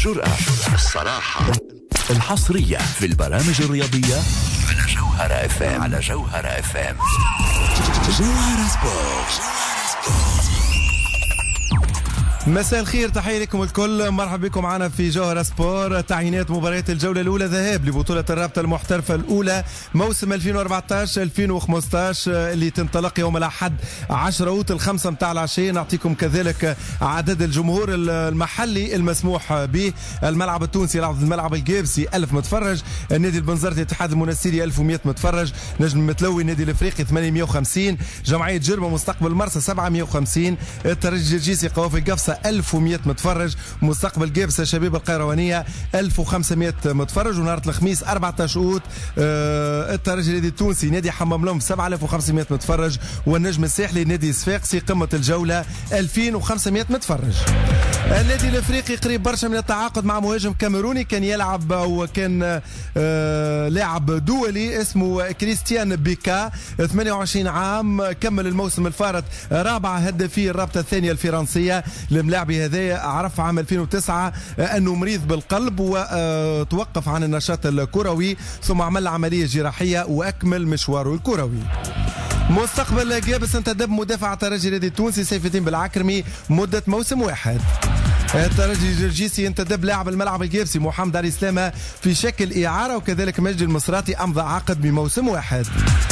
الجرأة، الصراحة، الحصرية في البرامج الرياضية على جوهرة FM. على جوهرة FM. جوهرة سبورت. مساء الخير، تحية لكم الكل، مرحبا بكم معنا في جوهرة سبور. تعيينات مباريات الجولة الأولى ذهاب لبطولة الرابطة المحترفة الأولى موسم 2014-2015 اللي تنطلق يوم الأحد 10 أوت 5 متاع العشية. نعطيكم كذلك عدد الجمهور المحلي المسموح به. الملعب التونسي يلعب الملعب الجابسي 1000 متفرج، النادي البنزرتي الاتحاد المنستيري 1100 متفرج، نجم المتلوي النادي الافريقي 850، جمعية جربة مستقبل مرسى 750، الترجي الجرجيسي قوافي قفصة 1100 متفرج، مستقبل جابسة شباب القيروانية 1500 متفرج. ونهار الخميس 14 أوت الترجي النادي التونسي نادي حمام لوم 7500 متفرج، والنجم الساحلي نادي صفاقسي قمة الجولة 2500 متفرج. النادي الافريقي قريب برشا من التعاقد مع مهاجم كاميروني كان يلعب وكان لاعب دولي اسمه كريستيان بيكا 28 عام، كمل الموسم الفارط رابع هدافي الرابطة الثانية الفرنسية. الملاعبي هذا عرف عام 2009 أنه مريض بالقلب وتوقف عن النشاط الكروي، ثم عمل عملية جراحية وأكمل مشواره الكروي. مستقبل جابس انتدب مدافع الترجي النادي التونسي سيف الدين بالعكرمي مدة موسم واحد. الترجي الجرجيسي ينتدب لاعب الملعب الجابسي محمد علي سلامة في شكل إعارة، وكذلك مجدي المصراتي أمضى عقد بموسم واحد.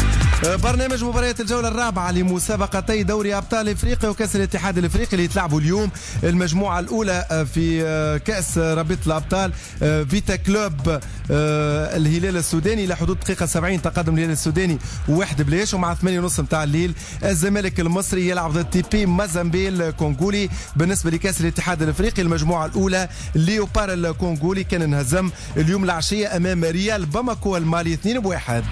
برنامج مباريات الجولة الرابعة لمسابقتي دوري أبطال إفريقيا وكأس الاتحاد الإفريقي اللي يتلعبوا اليوم. المجموعة الأولى في كأس رابطة الأبطال فيتا كلوب الهلال السوداني إلى حدود دقيقة 70 تقدم الهلال السوداني 1-0 ومع 8:30 متاع الليل. الزمالك المصري يلعب ضد تي بي مازامبيل الكونغولي. بالنسبة لكأس الاتحاد الإفريقي المجموعة الأولى ليوبار الكونغولي كان انهزم اليوم العشية أمام ريال باماكو المالي 2-1.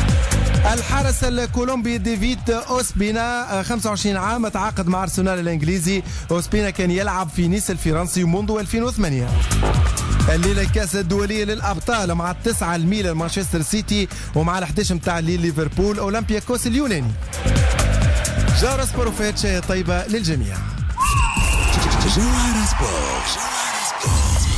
الحارس الكولومبي ديفيد أوسبينا 25 عام تعاقد مع أرسنال الإنجليزي. أوسبينا كان يلعب في نيس الفرنسي منذ 2008. الليلة الكأس الدولية للأبطال مع 9 الميلان مانشستر سيتي، ومع 11 متاع الليل ليفربول أولمبياكوس اليوناني. جوهرة سبور وفات شاي طيبة للجميع. جوهرة سبور.